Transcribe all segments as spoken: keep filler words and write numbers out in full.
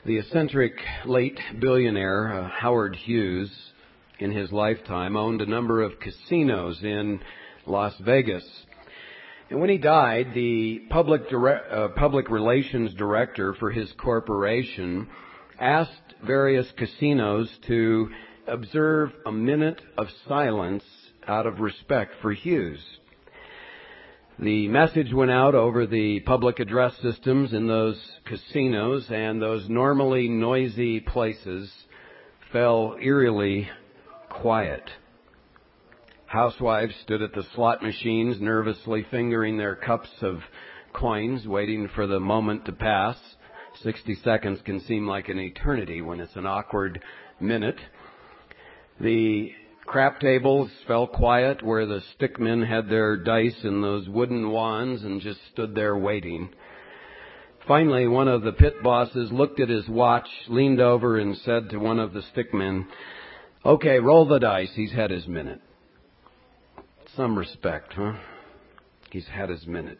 The eccentric late billionaire uh, Howard Hughes, in his lifetime, owned a number of casinos in Las Vegas. And when he died, the public, dire- uh, public relations director for his corporation asked various casinos to observe a minute of silence out of respect for Hughes. The message went out over the public address systems in those casinos, and those normally noisy places fell eerily quiet. Housewives stood at the slot machines, nervously fingering their cups of coins, waiting for the moment to pass. Sixty seconds can seem like an eternity when it's an awkward minute. The crap tables fell quiet where the stickmen had their dice in those wooden wands and just stood there waiting. Finally, one of the pit bosses looked at his watch, leaned over and said to one of the stickmen, "Okay, roll the dice. He's had his minute." Some respect, huh? He's had his minute.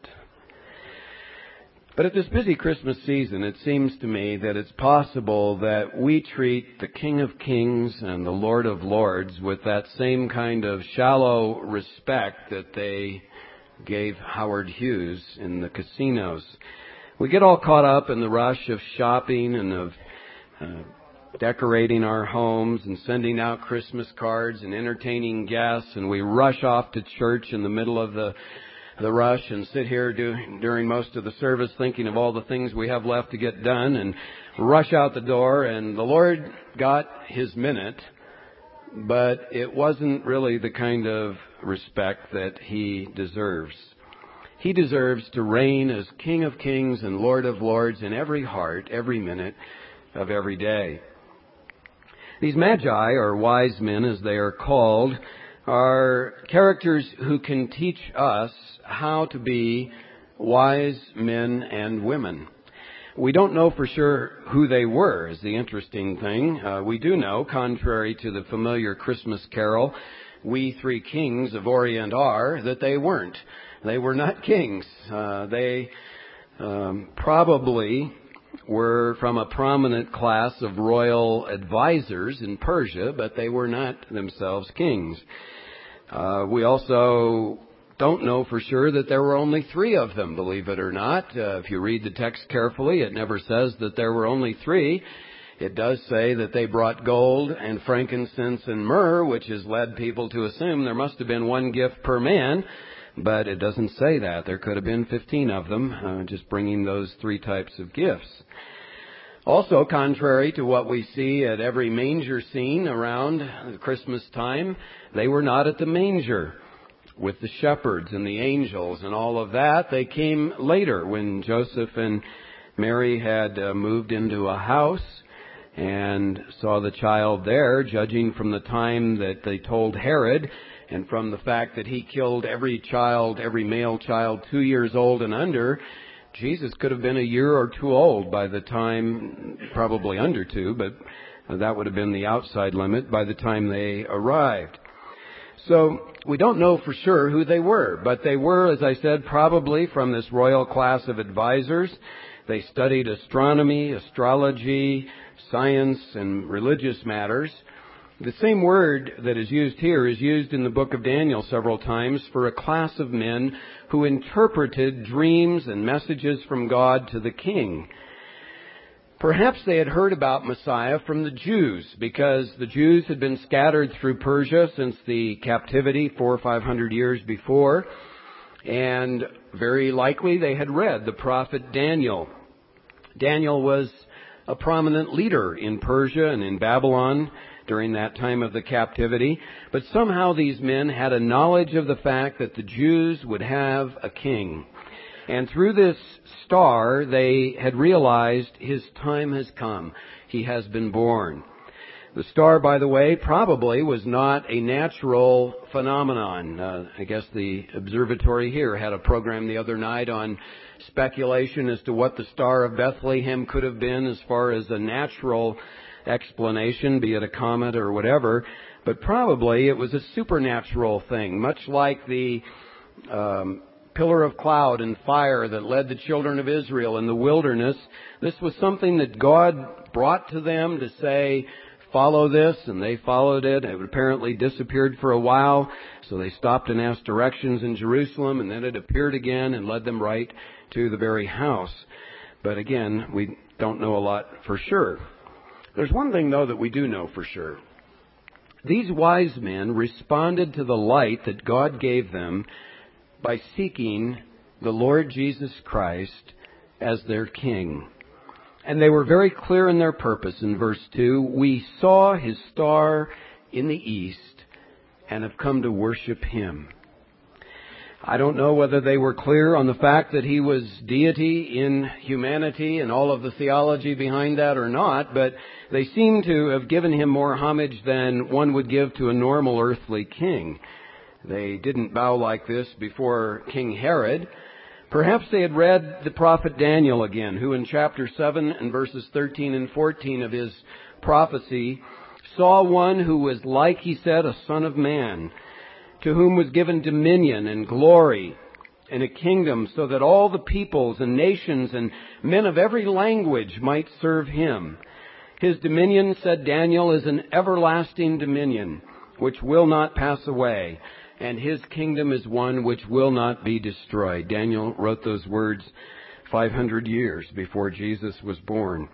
But at this busy Christmas season, it seems to me that it's possible that we treat the King of Kings and the Lord of Lords with that same kind of shallow respect that they gave Howard Hughes in the casinos. We get all caught up in the rush of shopping and of uh, decorating our homes and sending out Christmas cards and entertaining guests, and we rush off to church in the middle of the the rush and sit here do, during most of the service thinking of all the things we have left to get done and rush out the door. And the Lord got his minute, but it wasn't really the kind of respect that he deserves. He deserves to reign as King of Kings and Lord of Lords in every heart, every minute of every day. These magi, or wise men as they are called, are characters who can teach us how to be wise men and women. We don't know for sure who they were, is the interesting thing. Uh, we do know, contrary to the familiar Christmas carol, "We Three Kings of Orient Are," that they weren't. They were not kings. Uh, they um, probably were from a prominent class of royal advisors in Persia, but they were not themselves kings. Uh, we also don't know for sure that there were only three of them, believe it or not. Uh, if you read the text carefully, it never says that there were only three. It does say that they brought gold and frankincense and myrrh, which has led people to assume there must have been one gift per man, but it doesn't say that. There could have been fifteen of them, uh, just bringing those three types of gifts. Also, contrary to what we see at every manger scene around Christmas time, they were not at the manger with the shepherds and the angels and all of that. They came later when Joseph and Mary had uh, moved into a house and saw the child there, judging from the time that they told Herod and from the fact that he killed every child, every male child two years old and under. Jesus could have been a year or two old by the time, probably under two, but that would have been the outside limit by the time they arrived. So we don't know for sure who they were, but they were, as I said, probably from this royal class of advisors. They studied astronomy, astrology, science, and religious matters. The same word that is used here is used in the book of Daniel several times for a class of men who interpreted dreams and messages from God to the king. Perhaps they had heard about Messiah from the Jews, because the Jews had been scattered through Persia since the captivity four or five hundred years before, and very likely they had read the prophet Daniel. Daniel was a prominent leader in Persia and in Babylon during that time of the captivity, but somehow these men had a knowledge of the fact that the Jews would have a king. And through this star, they had realized his time has come. He has been born. The star, by the way, probably was not a natural phenomenon. Uh, I guess the observatory here had a program the other night on speculation as to what the Star of Bethlehem could have been as far as a natural explanation, be it a comet or whatever. But probably it was a supernatural thing, much like the um, pillar of cloud and fire that led the children of Israel in the wilderness. This was something that God brought to them to say, follow this, and they followed it. It apparently disappeared for a while, so they stopped and asked directions in Jerusalem, and then it appeared again and led them right to the very house. But again, we don't know a lot for sure. There's one thing, though, that we do know for sure. These wise men responded to the light that God gave them by seeking the Lord Jesus Christ as their King. And they were very clear in their purpose in verse two. We saw his star in the east and have come to worship him. I don't know whether they were clear on the fact that he was deity in humanity and all of the theology behind that or not, but they seem to have given him more homage than one would give to a normal earthly king. They didn't bow like this before King Herod. Perhaps they had read the prophet Daniel again, who in chapter seven and verses thirteen and fourteen of his prophecy saw one who was like, he said, a son of man, to whom was given dominion and glory and a kingdom, so that all the peoples and nations and men of every language might serve him. His dominion, said Daniel, is an everlasting dominion, which will not pass away, and his kingdom is one which will not be destroyed. Daniel wrote those words five hundred years before Jesus was born.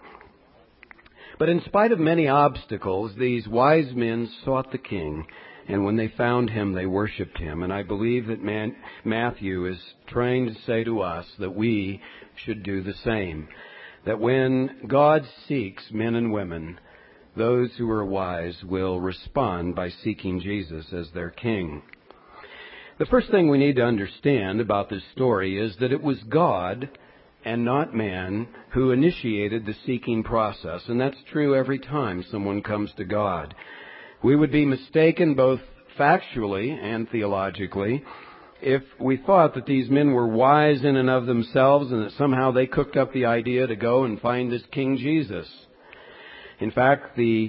But in spite of many obstacles, these wise men sought the King, and when they found him, they worshipped him. And I believe that man, Matthew is trying to say to us that we should do the same. That when God seeks men and women, those who are wise will respond by seeking Jesus as their King. The first thing we need to understand about this story is that it was God and not man who initiated the seeking process. And that's true every time someone comes to God. We would be mistaken both factually and theologically if we thought that these men were wise in and of themselves and that somehow they cooked up the idea to go and find this King Jesus. In fact, the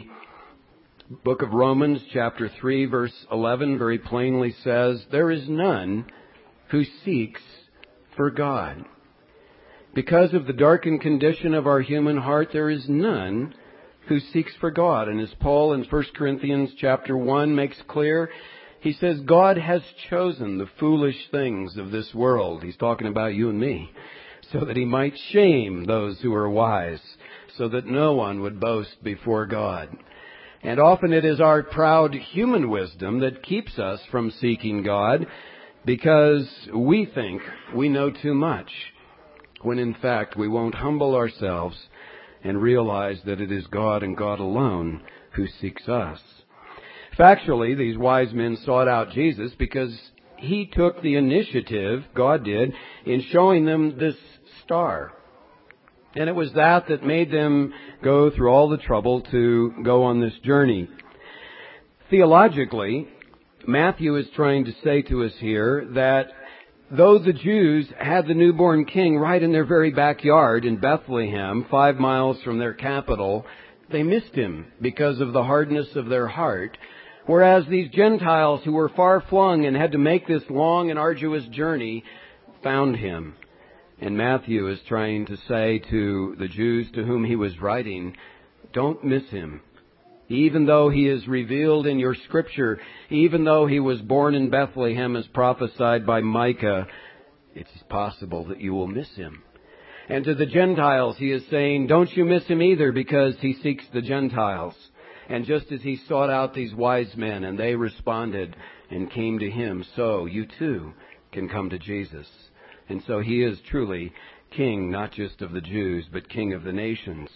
book of Romans, chapter three, verse eleven, very plainly says, there is none who seeks for God. Because of the darkened condition of our human heart, there is none who seeks for God. And as Paul in First Corinthians chapter one makes clear, he says, God has chosen the foolish things of this world. He's talking about you and me, so that he might shame those who are wise, so that no one would boast before God. And often it is our proud human wisdom that keeps us from seeking God, because we think we know too much, when in fact we won't humble ourselves and realize that it is God and God alone who seeks us. Factually, these wise men sought out Jesus because he took the initiative, God did, in showing them this star. And it was that that made them go through all the trouble to go on this journey. Theologically, Matthew is trying to say to us here that though the Jews had the newborn king right in their very backyard in Bethlehem, five miles from their capital, they missed him because of the hardness of their heart. Whereas these Gentiles who were far flung and had to make this long and arduous journey found him. And Matthew is trying to say to the Jews to whom he was writing, don't miss him. Even though he is revealed in your scripture, even though he was born in Bethlehem as prophesied by Micah, it's possible that you will miss him. And to the Gentiles he is saying, don't you miss him either, because he seeks the Gentiles. And just as he sought out these wise men and they responded and came to him, so you too can come to Jesus. And so he is truly King, not just of the Jews, but King of the nations.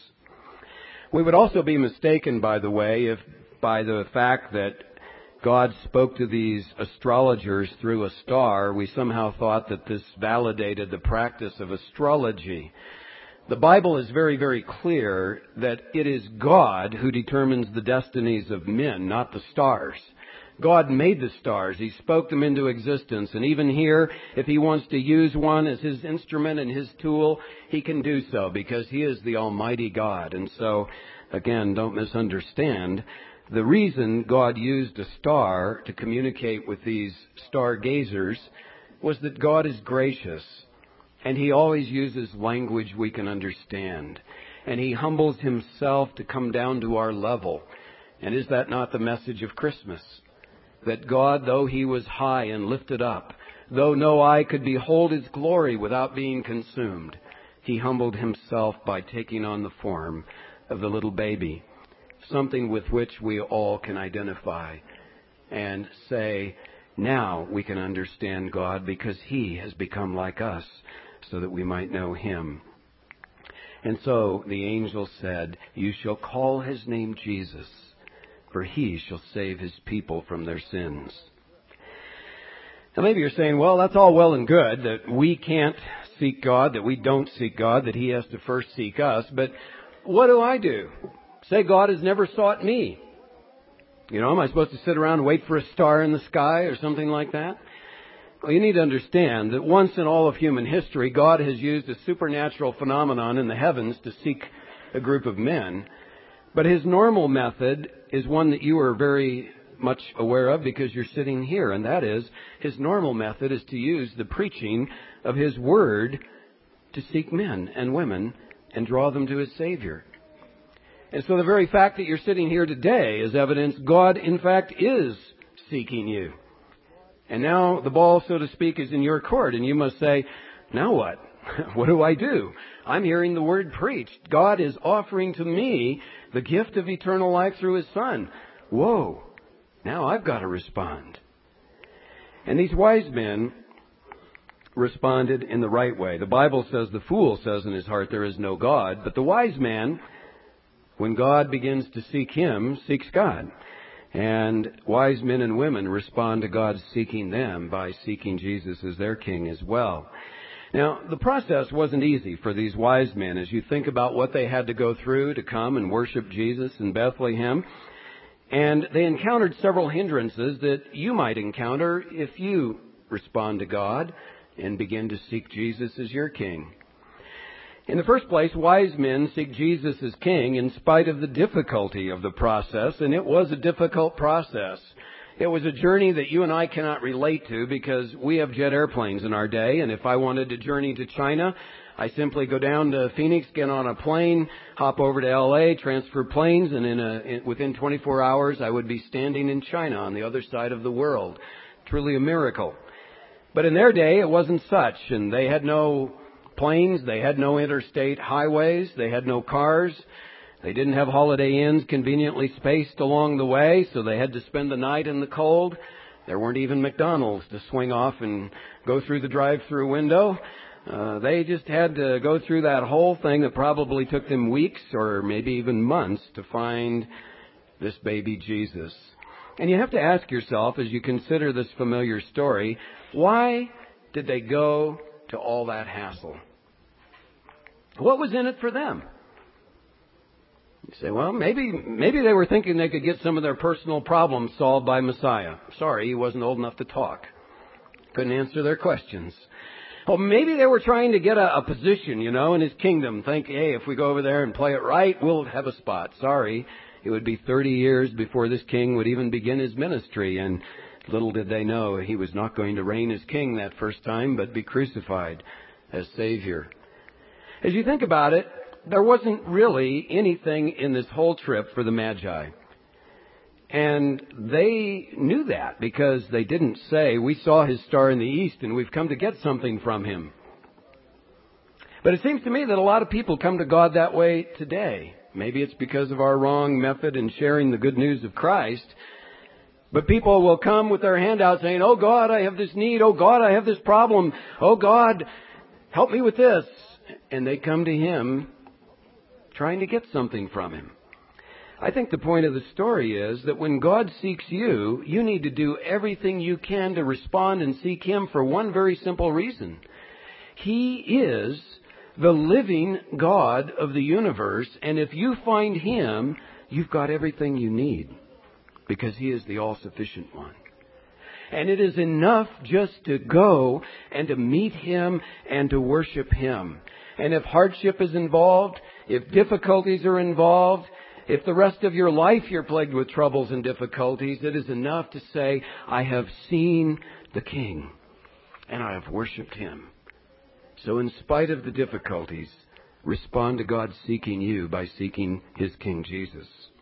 We would also be mistaken, by the way, if by the fact that God spoke to these astrologers through a star, we somehow thought that this validated the practice of astrology. The Bible is very, very clear that it is God who determines the destinies of men, not the stars. God made the stars. He spoke them into existence. And even here, if he wants to use one as his instrument and his tool, he can do so because he is the Almighty God. And so, again, don't misunderstand. The reason God used a star to communicate with these stargazers was that God is gracious. And he always uses language we can understand. and He humbles Himself to come down to our level. And is that not the message of Christmas? That God, though He was high and lifted up, though no eye could behold His glory without being consumed, He humbled Himself by taking on the form of the little baby, something with which we all can identify and say, now we can understand God because He has become like us so that we might know Him. And so the angel said, you shall call His name Jesus, for He shall save His people from their sins. Now maybe you're saying, well, that's all well and good, that we can't seek God, that we don't seek God, that He has to first seek us, but what do I do? Say God has never sought me. You know, am I supposed to sit around and wait for a star in the sky or something like that? Well, you need to understand that once in all of human history, God has used a supernatural phenomenon in the heavens to seek a group of men. But His normal method is one that you are very much aware of because you're sitting here, and that is, His normal method is to use the preaching of His Word to seek men and women and draw them to His Savior. And so the very fact that you're sitting here today is evidence God, in fact, is seeking you. And now the ball, so to speak, is in your court, and you must say, now what? What do I do? I'm hearing the Word preached. God is offering to me the gift of eternal life through His Son. Whoa, now I've got to respond. And these wise men responded in the right way. The Bible says the fool says in his heart there is no God, but the wise man, when God begins to seek him, seeks God. And wise men and women respond to God seeking them by seeking Jesus as their king as well. Now, the process wasn't easy for these wise men as you think about what they had to go through to come and worship Jesus in Bethlehem. And they encountered several hindrances that you might encounter if you respond to God and begin to seek Jesus as your king. In the first place, wise men seek Jesus as king in spite of the difficulty of the process, and it was a difficult process. It was a journey that you and I cannot relate to because we have jet airplanes in our day, and if I wanted to journey to China, I simply go down to Phoenix, get on a plane, hop over to L A, transfer planes, and in a, in, within twenty-four hours I would be standing in China on the other side of the world. Truly a miracle. But in their day, it wasn't such, and they had no planes, they had no interstate highways, they had no cars, they didn't have holiday inns conveniently spaced along the way, so they had to spend the night in the cold. There weren't even McDonald's to swing off and go through the drive-through window. Uh, they just had to go through that whole thing that probably took them weeks or maybe even months to find this baby Jesus. And you have to ask yourself, as you consider this familiar story, why did they go to all that hassle? What was in it for them? You say, well, maybe maybe they were thinking they could get some of their personal problems solved by Messiah. Sorry, he wasn't old enough to talk. Couldn't answer their questions. Well, maybe they were trying to get a, a position, you know, in his kingdom. Think, hey, if we go over there and play it right, we'll have a spot. Sorry, it would be thirty years before this king would even begin his ministry. And little did they know he was not going to reign as king that first time, but be crucified as Savior. As you think about it, there wasn't really anything in this whole trip for the Magi. And they knew that because they didn't say, we saw his star in the east and we've come to get something from him. But it seems to me that a lot of people come to God that way today. Maybe it's because of our wrong method in sharing the good news of Christ. But people will come with their hand out saying, oh God, I have this need. Oh God, I have this problem. Oh God, help me with this. And they come to him trying to get something from him. I think the point of the story is that when God seeks you, you need to do everything you can to respond and seek him for one very simple reason. He is the living God of the universe, and if you find him, you've got everything you need because he is the all-sufficient one. And it is enough just to go and to meet him and to worship him. And if hardship is involved, if difficulties are involved, if the rest of your life you're plagued with troubles and difficulties, it is enough to say, I have seen the King and I have worshipped him. So in spite of the difficulties, respond to God seeking you by seeking His King Jesus.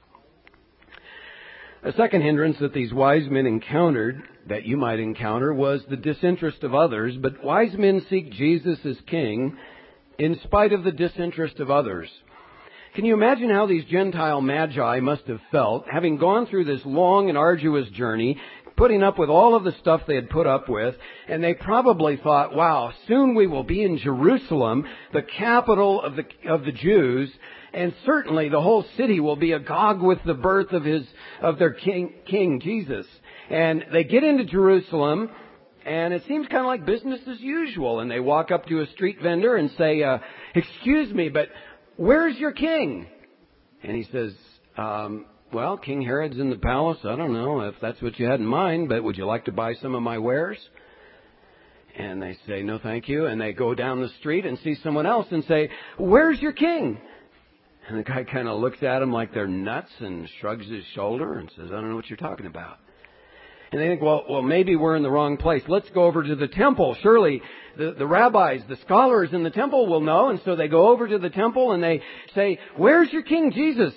A second hindrance that these wise men encountered, that you might encounter, was the disinterest of others. But wise men seek Jesus as King in spite of the disinterest of others. Can you imagine how these Gentile magi must have felt, having gone through this long and arduous journey, putting up with all of the stuff they had put up with, and they probably thought, wow, soon we will be in Jerusalem, the capital of the of the Jews, and certainly the whole city will be agog with the birth of his of their king, king Jesus. And they get into Jerusalem, and it seems kind of like business as usual. And they walk up to a street vendor and say, uh, excuse me, but where's your king? And he says, um, well, King Herod's in the palace. I don't know if that's what you had in mind, but would you like to buy some of my wares? And they say, no, thank you. And they go down the street and see someone else and say, where's your king? And the guy kind of looks at them like they're nuts and shrugs his shoulder and says, I don't know what you're talking about. And they think, well, well, maybe we're in the wrong place. Let's go over to the temple. Surely the, the rabbis, the scholars in the temple will know. And so they go over to the temple and they say, where's your king Jesus?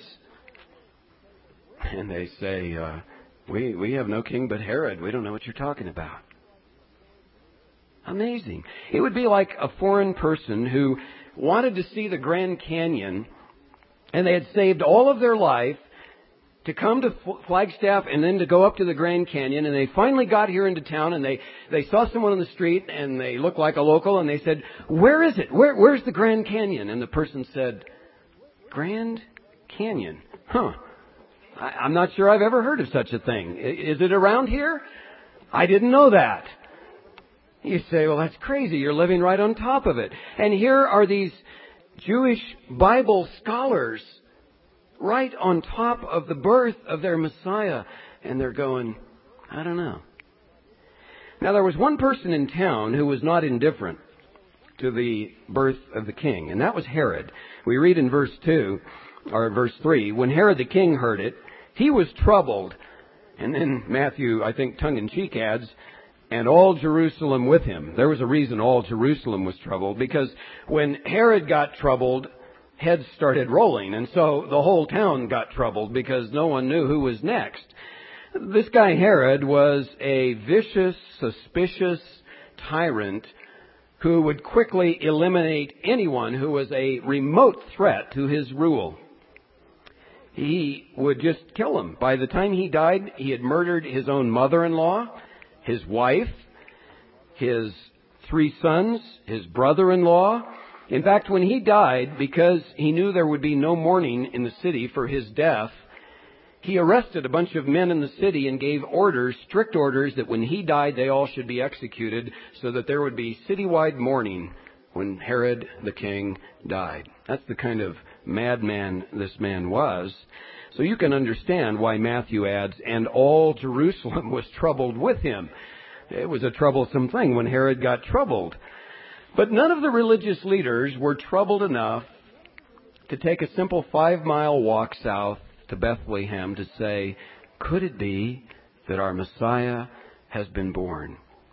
And they say, uh, we, we have no king but Herod. We don't know what you're talking about. Amazing. It would be like a foreign person who wanted to see the Grand Canyon, and they had saved all of their life to come to Flagstaff and then to go up to the Grand Canyon. And they finally got here into town, and they, they saw someone on the street, and they looked like a local, and they said, where is it? Where, where's the Grand Canyon? And the person said, Grand Canyon? Huh. I, I'm not sure I've ever heard of such a thing. Is it around here? I didn't know that. You say, well, that's crazy. You're living right on top of it. And here are these Jewish Bible scholars right on top of the birth of their Messiah. And they're going, I don't know. Now, there was one person in town who was not indifferent to the birth of the king, and that was Herod. We read in verse two, or verse three, when Herod the king heard it, he was troubled. And then Matthew, I think, tongue-in-cheek adds, and all Jerusalem with him. There was a reason all Jerusalem was troubled, because when Herod got troubled, heads started rolling, and so the whole town got troubled because no one knew who was next. This guy Herod was a vicious, suspicious tyrant who would quickly eliminate anyone who was a remote threat to his rule. He would just kill them. By the time he died, he had murdered his own mother-in-law, his wife, his three sons, his brother-in-law. In fact, when he died, because he knew there would be no mourning in the city for his death, he arrested a bunch of men in the city and gave orders, strict orders, that when he died, they all should be executed, so that there would be citywide mourning when Herod the king died. That's the kind of madman this man was. So you can understand why Matthew adds, and all Jerusalem was troubled with him. It was a troublesome thing when Herod got troubled. But none of the religious leaders were troubled enough to take a simple five-mile walk south to Bethlehem to say, could it be that our Messiah has been born?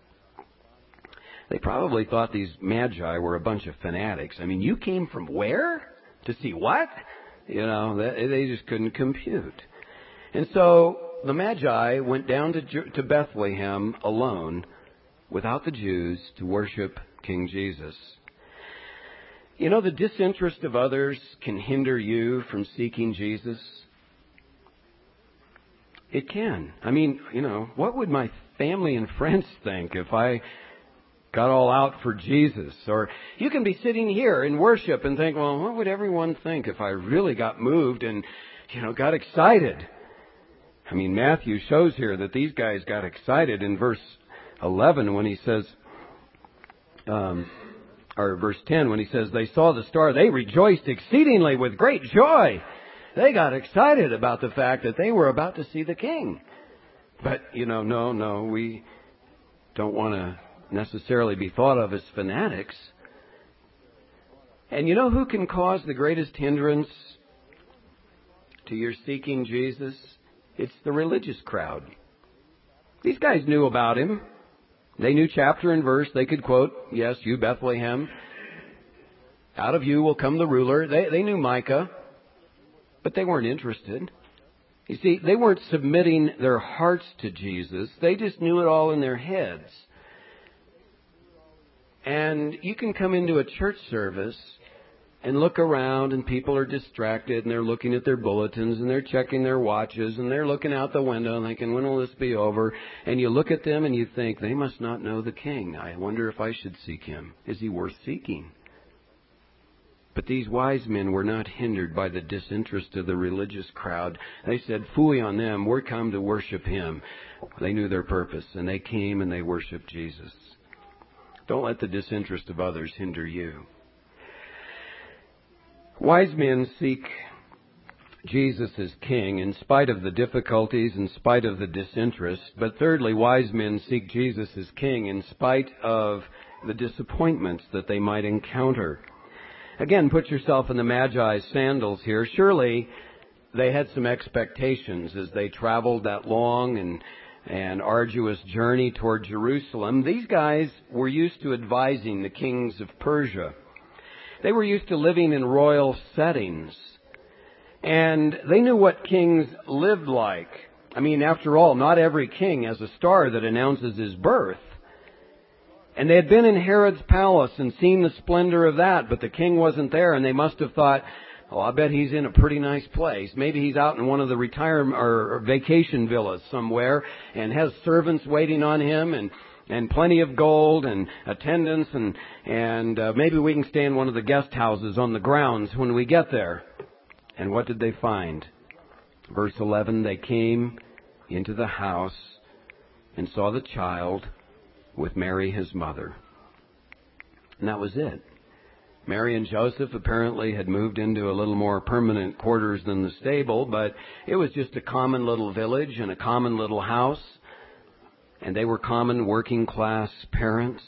They probably thought these magi were a bunch of fanatics. I mean, you came from where? To see what? You know, they just couldn't compute. And so the magi went down to, to Bethlehem alone, without the Jews, to worship King Jesus. You know, the disinterest of others can hinder you from seeking Jesus. It can. I mean, you know, what would my family and friends think if I got all out for Jesus? Or you can be sitting here in worship and think, well, what would everyone think if I really got moved and, you know, got excited? I mean, Matthew shows here that these guys got excited in verse eleven when he says, um, or verse ten when he says, they saw the star, they rejoiced exceedingly with great joy. They got excited about the fact that they were about to see the king. But, you know, no, no, we don't want to necessarily be thought of as fanatics. And you know who can cause the greatest hindrance to your seeking Jesus? It's the religious crowd. These guys knew about him. They knew chapter and verse. They could quote, yes, you Bethlehem, Out of you will come the ruler. They, they knew Micah, but they weren't interested. You see, they weren't submitting their hearts to Jesus. They just knew it all in their heads. And you can come into a church service and look around and people are distracted and they're looking at their bulletins and they're checking their watches and they're looking out the window thinking, when will this be over? And you look at them and you think, they must not know the King. I wonder if I should seek him. Is he worth seeking? But these wise men were not hindered by the disinterest of the religious crowd. They said, phooey on them, we're come to worship him. They knew their purpose and they came and they worshiped Jesus. Don't let the disinterest of others hinder you. Wise men seek Jesus as King in spite of the difficulties, in spite of the disinterest. But thirdly, wise men seek Jesus as King in spite of the disappointments that they might encounter. Again, put yourself in the Magi's sandals here. Surely they had some expectations as they traveled that long and, and arduous journey toward Jerusalem. These guys were used to advising the kings of Persia. They were used to living in royal settings. And they knew what kings lived like. I mean, after all, not every king has a star that announces his birth. And they had been in Herod's palace and seen the splendor of that, but the king wasn't there, and they must have thought, oh, I bet he's in a pretty nice place. Maybe he's out in one of the retirement or vacation villas somewhere and has servants waiting on him and and plenty of gold and attendants, and and uh, maybe we can stay in one of the guest houses on the grounds when we get there. And what did they find? Verse eleven, they came into the house and saw the child with Mary, his mother. And that was it. Mary and Joseph apparently had moved into a little more permanent quarters than the stable, but it was just a common little village and a common little house. And they were common working class parents.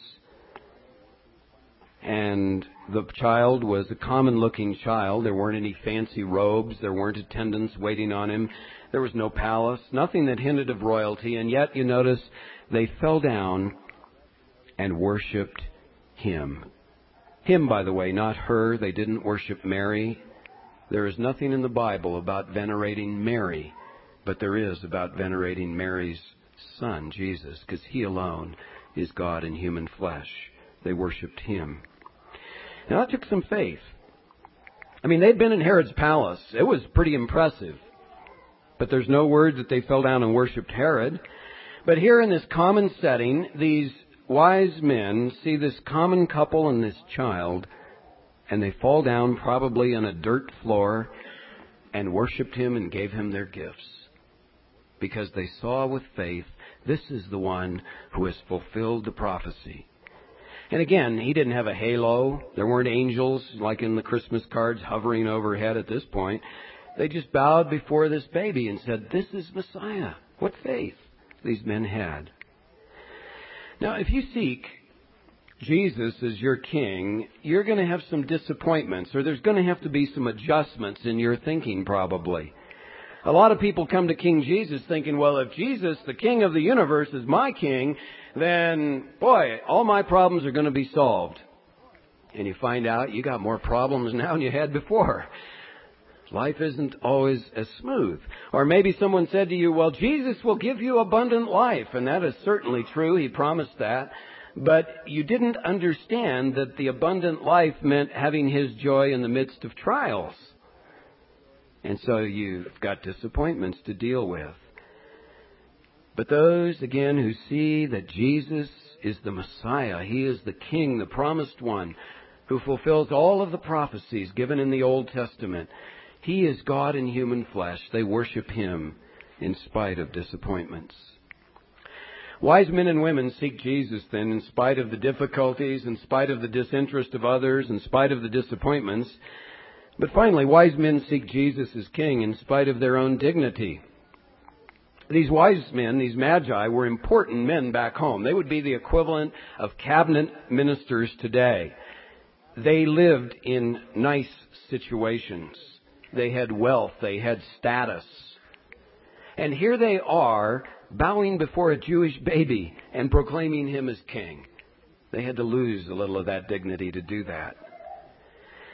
And the child was a common looking child. There weren't any fancy robes. There weren't attendants waiting on him. There was no palace. Nothing that hinted of royalty. And yet, you notice, they fell down and worshipped him. Him, by the way, not her. They didn't worship Mary. There is nothing in the Bible about venerating Mary, but there is about venerating Mary's Son, Jesus, because he alone is God in human flesh. They worshipped him. Now, that took some faith. I mean, they'd been in Herod's palace. It was pretty impressive. But there's no word that they fell down and worshipped Herod. But here in this common setting, these wise men see this common couple and this child, and they fall down probably on a dirt floor and worshipped him and gave him their gifts. Because they saw with faith, this is the one who has fulfilled the prophecy. And again, he didn't have a halo. There weren't angels like in the Christmas cards hovering overhead at this point. They just bowed before this baby and said, this is Messiah. What faith these men had. Now, if you seek Jesus as your king, you're going to have some disappointments, or there's going to have to be some adjustments in your thinking probably. A lot of people come to King Jesus thinking, well, if Jesus, the King of the universe, is my king, then, boy, all my problems are going to be solved. And you find out you got more problems now than you had before. Life isn't always as smooth. Or maybe someone said to you, well, Jesus will give you abundant life. And that is certainly true. He promised that. But you didn't understand that the abundant life meant having his joy in the midst of trials. And so you've got disappointments to deal with. But those, again, who see that Jesus is the Messiah, he is the King, the promised one, who fulfills all of the prophecies given in the Old Testament. He is God in human flesh. They worship him in spite of disappointments. Wise men and women seek Jesus then in spite of the difficulties, in spite of the disinterest of others, in spite of the disappointments. But finally, wise men seek Jesus as King in spite of their own dignity. These wise men, these magi, were important men back home. They would be the equivalent of cabinet ministers today. They lived in nice situations. They had wealth. They had status. And here they are, bowing before a Jewish baby and proclaiming him as king. They had to lose a little of that dignity to do that.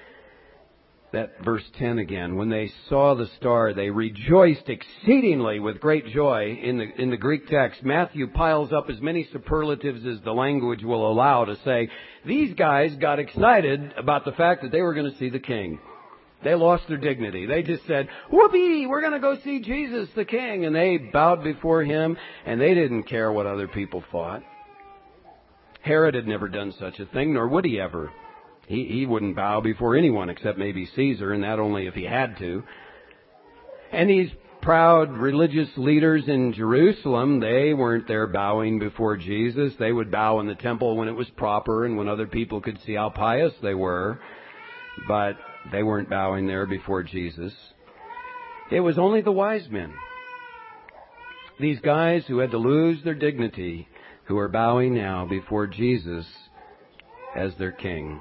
that verse ten again. When they saw the star, they rejoiced exceedingly with great joy. In the, in the Greek text, Matthew piles up as many superlatives as the language will allow to say, these guys got excited about the fact that they were going to see the King. They lost their dignity. They just said, whoopee, we're going to go see Jesus the King. And they bowed before him, and they didn't care what other people thought. Herod had never done such a thing, nor would he ever. He, he wouldn't bow before anyone except maybe Caesar, and that only if he had to. And these proud religious leaders in Jerusalem, they weren't there bowing before Jesus. They would bow in the temple when it was proper and when other people could see how pious they were. But they weren't bowing there before Jesus. It was only the wise men, these guys who had to lose their dignity, who are bowing now before Jesus as their King.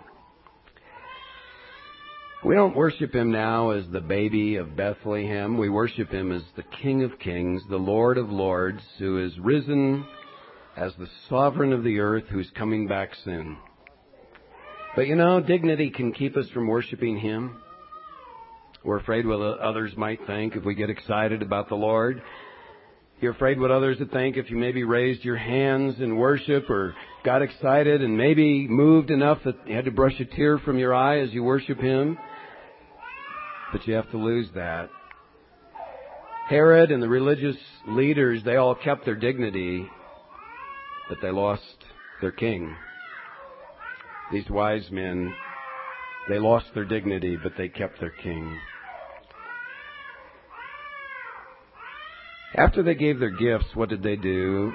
We don't worship him now as the baby of Bethlehem. We worship him as the King of Kings, the Lord of Lords, who is risen as the sovereign of the earth, who's coming back soon. But you know, dignity can keep us from worshiping him. We're afraid what others might think if we get excited about the Lord. You're afraid what others would think if you maybe raised your hands in worship or got excited and maybe moved enough that you had to brush a tear from your eye as you worship him. But you have to lose that. Herod and the religious leaders, they all kept their dignity, but they lost their king. These wise men, they lost their dignity, but they kept their king. After they gave their gifts, what did they do?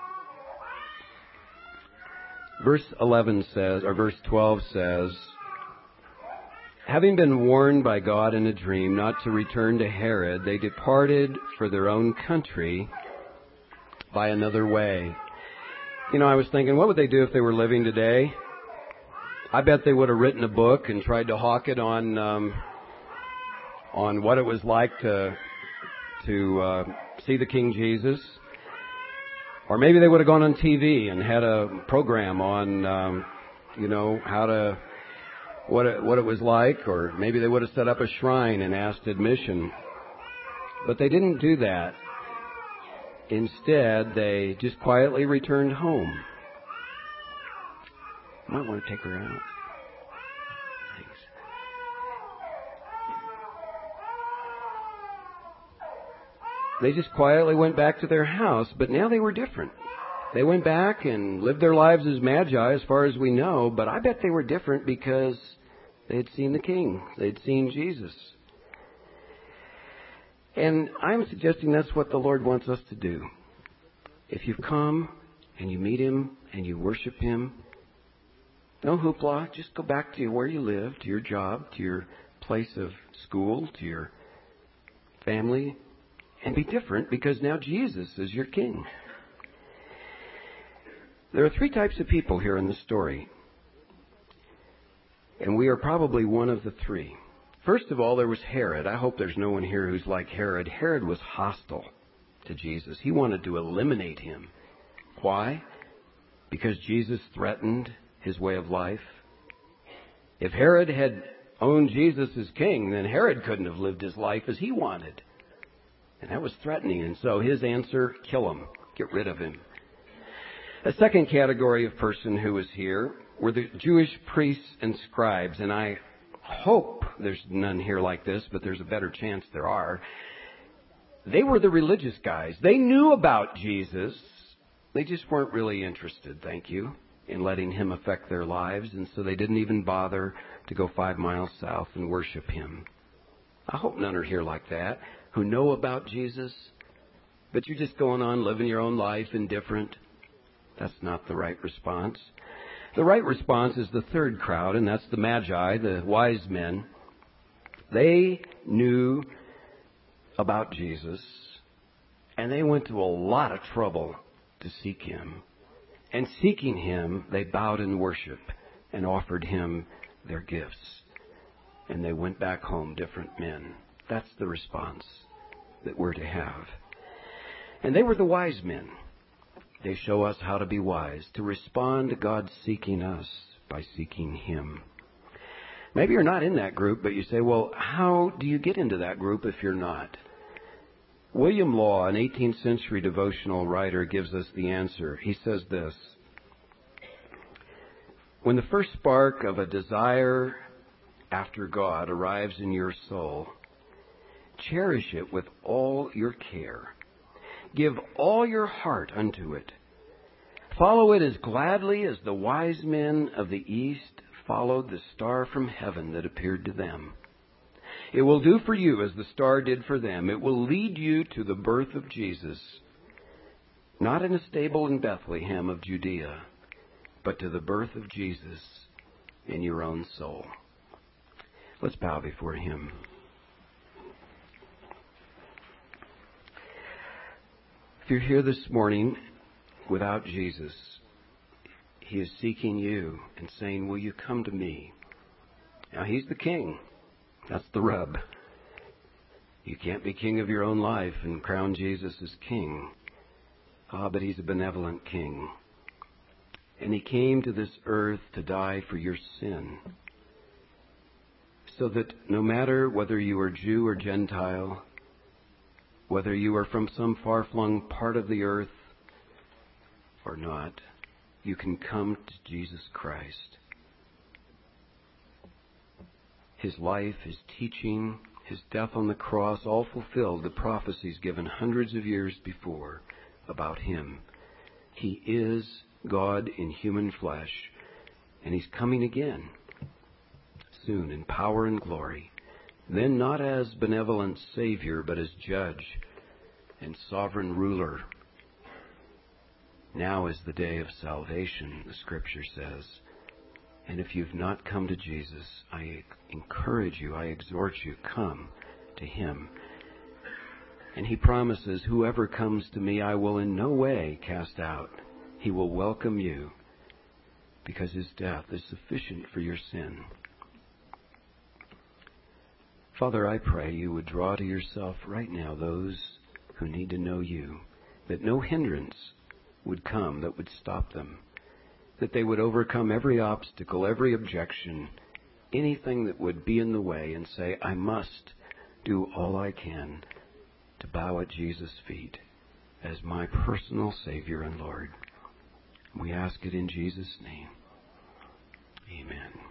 Verse eleven says, or verse twelve says, having been warned by God in a dream not to return to Herod, they departed for their own country by another way. You know, I was thinking, what would they do if they were living today? I bet they would have written a book and tried to hawk it on um, on what it was like to to uh, see the King Jesus. Or maybe they would have gone on T V and had a program on, um, you know, how to, what it, what it was like. Or maybe they would have set up a shrine and asked admission. But they didn't do that. Instead, they just quietly returned home. I might want to take her out. Thanks. They just quietly went back to their house, but now they were different. They went back and lived their lives as magi, as far as we know, but I bet they were different because they had seen the King. They'd seen Jesus. And I'm suggesting that's what the Lord wants us to do. If you've come and you meet him and you worship him, no hoopla, just go back to where you live, to your job, to your place of school, to your family, and be different because now Jesus is your King. There are three types of people here in the story, and we are probably one of the three. First of all, there was Herod. I hope there's no one here who's like Herod. Herod was hostile to Jesus. He wanted to eliminate him. Why? Because Jesus threatened his way of life. If Herod had owned Jesus as king, then Herod couldn't have lived his life as he wanted. And that was threatening. And so his answer, kill him. Get rid of him. A second category of person who was here were the Jewish priests and scribes. And I hope there's none here like this, but there's a better chance there are. They were the religious guys. They knew about Jesus. They just weren't really interested, thank you, in letting him affect their lives. And so they didn't even bother to go five miles south and worship him. I hope none are here like that, who know about Jesus, but you're just going on living your own life indifferent. That's not the right response. The right response is the third crowd, and that's the Magi, the wise men. They knew about Jesus, and they went to a lot of trouble to seek him. And seeking him, they bowed in worship and offered him their gifts. And they went back home different men. That's the response that we're to have. And they were the wise men. They show us how to be wise, to respond to God seeking us by seeking him. Maybe you're not in that group, but you say, well, how do you get into that group if you're not? William Law, an eighteenth century devotional writer, gives us the answer. He says this: when the first spark of a desire after God arrives in your soul, cherish it with all your care. Give all your heart unto it. Follow it as gladly as the wise men of the East followed the star from heaven that appeared to them. It will do for you as the star did for them. It will lead you to the birth of Jesus, not in a stable in Bethlehem of Judea, but to the birth of Jesus in your own soul. Let's bow before Him. If you're here this morning without Jesus, He is seeking you and saying, will you come to me? Now, He's the King. That's the rub. You can't be king of your own life and crown Jesus as king. Ah, but He's a benevolent King. And He came to this earth to die for your sin, so that no matter whether you are Jew or Gentile, whether you are from some far-flung part of the earth or not, you can come to Jesus Christ. His life, His teaching, His death on the cross all fulfilled the prophecies given hundreds of years before about Him. He is God in human flesh, and He's coming again soon in power and glory. Then not as benevolent Savior, but as Judge and Sovereign Ruler. Now is the day of salvation, the Scripture says. And if you've not come to Jesus, I encourage you, I exhort you, come to Him. And He promises, whoever comes to me, I will in no way cast out. He will welcome you, because His death is sufficient for your sin. Father, I pray you would draw to yourself right now those who need to know you, that no hindrance would come that would stop them, that they would overcome every obstacle, every objection, anything that would be in the way, and say, I must do all I can to bow at Jesus' feet as my personal Savior and Lord. We ask it in Jesus' name. Amen.